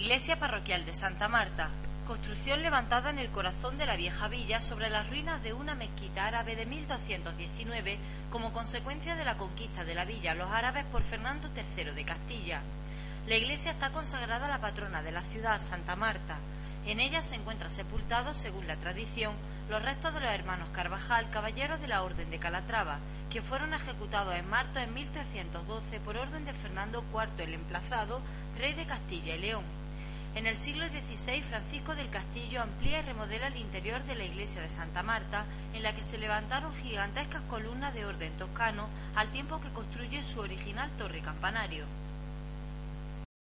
Iglesia parroquial de Santa Marta, construcción levantada en el corazón de la vieja villa sobre las ruinas de una mezquita árabe de 1219 como consecuencia de la conquista de la villa a los árabes por Fernando III de Castilla. La iglesia está consagrada a la patrona de la ciudad, Santa Marta. En ella se encuentran sepultados, según la tradición, los restos de los hermanos Carvajal, caballeros de la Orden de Calatrava, que fueron ejecutados en Marta en 1312 por orden de Fernando IV el Emplazado, rey de Castilla y León. En el siglo XVI, Francisco del Castillo amplía y remodela el interior de la iglesia de Santa Marta, en la que se levantaron gigantescas columnas de orden toscano, al tiempo que construye su original torre campanario.